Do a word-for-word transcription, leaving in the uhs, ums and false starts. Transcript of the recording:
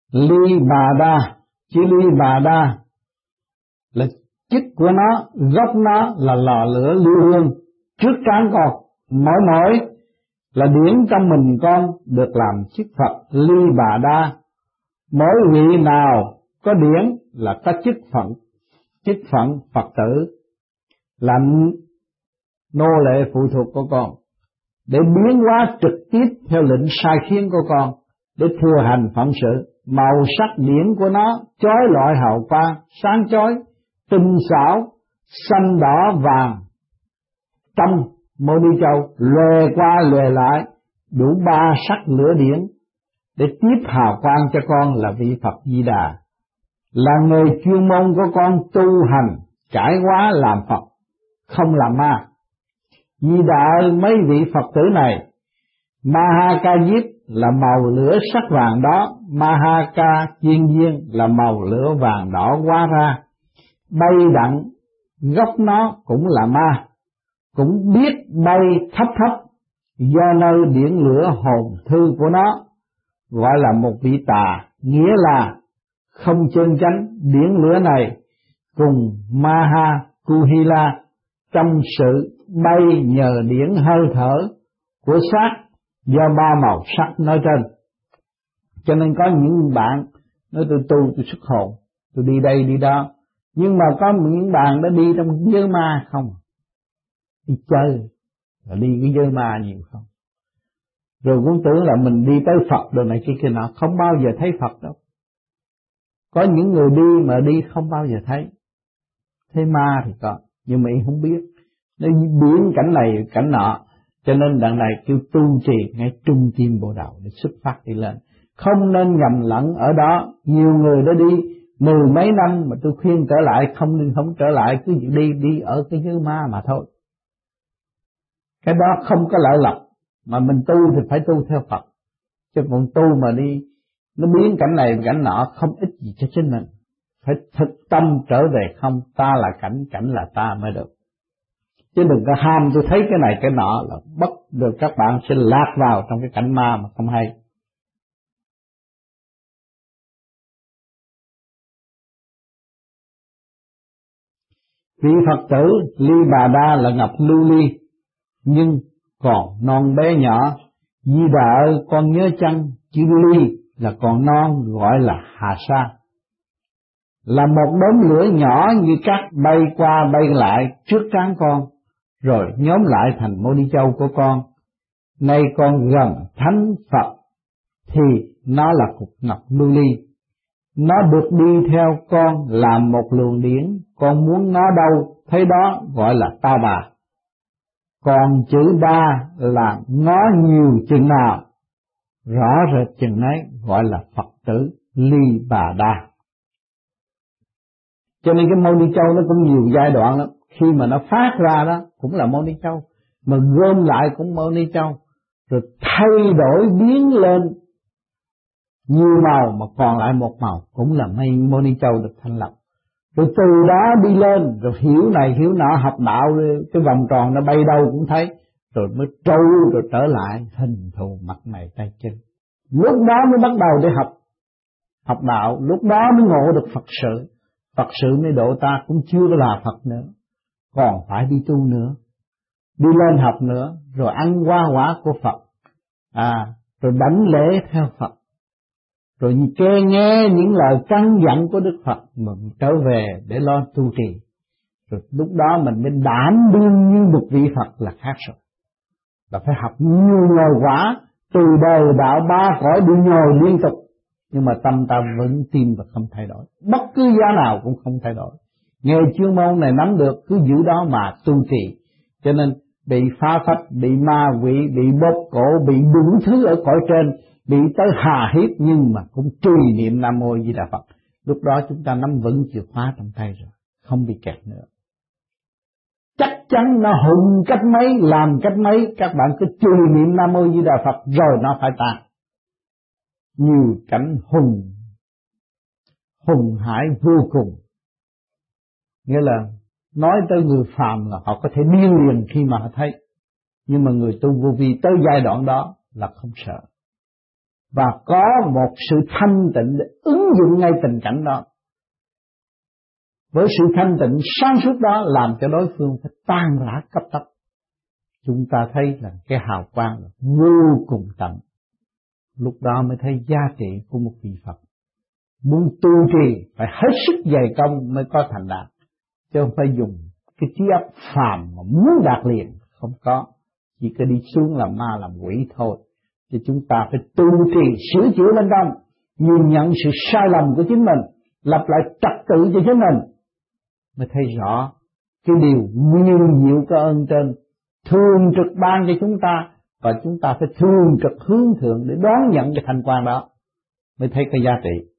Ly Bà Đa. Chữ Ly Bà Đa là chức của nó, gốc nó là lò lửa lưu hương trước trán con. Mỗi mỗi là điển trong mình con được làm chức Phật Ly Bà Đa. Mỗi vị nào có điển là có chức phận, chức phận Phật tử, làm nô lệ phụ thuộc của con, để biến hóa trực tiếp theo lệnh sai khiến của con, để thừa hành phận sự. Màu sắc điển của nó chói lọi hào quang, sáng chói, tinh xảo, xanh đỏ vàng. Trong Mô Ni Châu lòe qua lòe lại đủ ba sắc lửa điển, để tiếp hào quang cho con là vị Phật Di Đà, là người chuyên môn của con tu hành cải hóa làm Phật, không làm ma. Di Đà ơi, mấy vị Phật tử này, Maha Diếp là màu lửa sắc vàng đó, Maha Chiên Viên là màu lửa vàng đỏ hóa ra. Bay đặng gốc nó cũng là ma, cũng biết bay thấp thấp do nơi điển lửa hồn thư của nó, gọi là một vị tà, nghĩa là không chân chánh. Điển lửa này cùng Maha Kuhila trong sự bay nhờ điển hơi thở của xác do ba màu sắc nói trên. Cho nên có những bạn nói tôi tu, tôi xuất hồn, tôi đi đây đi đó, nhưng mà có những bạn đã đi trong giới ma không, đi chơi, là đi cái giới ma nhiều không, rồi cũng tưởng là mình đi tới Phật rồi này kia kia nọ, không bao giờ thấy Phật đâu. Có những người đi mà đi không bao giờ thấy, thấy ma thì có, nhưng mà không biết, nó biến cảnh này cảnh nọ. Cho nên đằng này kêu tu trì ngay trung tim bộ đầu để xuất phát đi lên, không nên nhầm lẫn ở đó. Nhiều người đã đi mười mấy năm mà tôi khuyên trở lại không nên không trở lại, cứ đi đi ở cái giới ma mà thôi. Cái đó không có lợi lộc, mà mình tu thì phải tu theo Phật, chứ còn tu mà đi nó biến cảnh này cảnh nọ không ích gì cho chính mình. Phải thực tâm trở về không, ta là cảnh, cảnh là ta mới được. Chứ đừng có ham tôi thấy cái này cái nọ là bất được, các bạn sẽ lạc vào trong cái cảnh ma mà không hay. Vị Phật tử Ly Bà Đa là ngọc lưu ly, nhưng còn non bé nhỏ. Di Đà ơi, con nhớ chăng chữ ly là còn non, gọi là hà sa, là một đốm lửa nhỏ như cát bay qua bay lại trước trán con, rồi nhóm lại thành Mô Ni Châu của con. Nay con gần thánh Phật thì nó là cục ngọc lưu ly, nó được đi theo con làm một luồng điển, con muốn nó đâu thấy đó, gọi là ta bà. Còn chữ đa là ngó nhiều chừng nào, rõ rệt chừng ấy, gọi là Phật tử Ly Bà Đa. Cho nên cái Mô Ni Châu nó cũng nhiều giai đoạn lắm. Khi mà nó phát ra đó cũng là Mô Ni Châu, mà gom lại cũng Mô Ni Châu, rồi thay đổi biến lên nhiều màu mà còn lại một màu, cũng là mây Mô Ni Châu được thành lập. Rồi từ đó đi lên, rồi hiểu này hiểu nọ, học đạo, cái vòng tròn nó bay đâu cũng thấy, rồi mới trâu rồi trở lại hình thù mặt mày tay chân. Lúc đó mới bắt đầu để học học đạo, lúc đó mới ngộ được Phật sự. Phật sự mới độ ta, cũng chưa là Phật nữa, còn phải đi tu nữa, đi lên học nữa, rồi ăn hoa quả của Phật, à, rồi đảnh lễ theo Phật, rồi nghe nghe những lời căn dặn của Đức Phật mà trở về để lo tu trì. Rồi lúc đó mình mới đảm đương như một vị Phật là khác rồi. Là phải học nhiều nhồi quả, từ đời đạo ba cõi đi nhồi liên tục, nhưng mà tâm ta vẫn tin và không thay đổi, bất cứ giá nào cũng không thay đổi. Nghề chuyên môn này nắm được, cứ giữ đó mà tu trì. Cho nên bị phá phách, bị ma quỷ, bị bóp cổ, bị đủ thứ ở cõi trên, bị tới hà hiếp, nhưng mà cũng trì niệm Nam Mô Di Đà Phật. Lúc đó chúng ta nắm vững chìa khóa trong tay rồi, không bị kẹt nữa. Chắc chắn nó hùng cách mấy, làm cách mấy, các bạn cứ trì niệm Nam Mô Di Đà Phật rồi nó phải tan. Nhiều cảnh hùng hùng hải vô cùng, nghĩa là nói tới người phàm là họ có thể điên liền khi mà họ thấy, nhưng mà người tu vô vi tới giai đoạn đó là không sợ. và có một sự thanh tịnh để ứng dụng ngay tình cảnh đó. Với sự thanh tịnh sáng suốt đó làm cho đối phương phải tan rã cấp tốc. Chúng ta thấy là cái hào quang là vô cùng tận. Lúc đó mới thấy giá trị của một vị Phật. Muốn tu trì phải hết sức dày công mới có thành đạt, chứ không phải dùng cái trí óc phàm mà muốn đạt liền, không có. Chỉ có đi xuống làm ma làm quỷ thôi. Thì chúng ta phải tu trì sửa chữa bên trong, nhìn nhận sự sai lầm của chính mình, lập lại trật tự cho chính mình, mới thấy rõ cái điều nguyên diệu có ơn trên thường trực ban cho chúng ta, và chúng ta phải thường trực hướng thượng để đón nhận cái thành quả đó, mới thấy cái giá trị.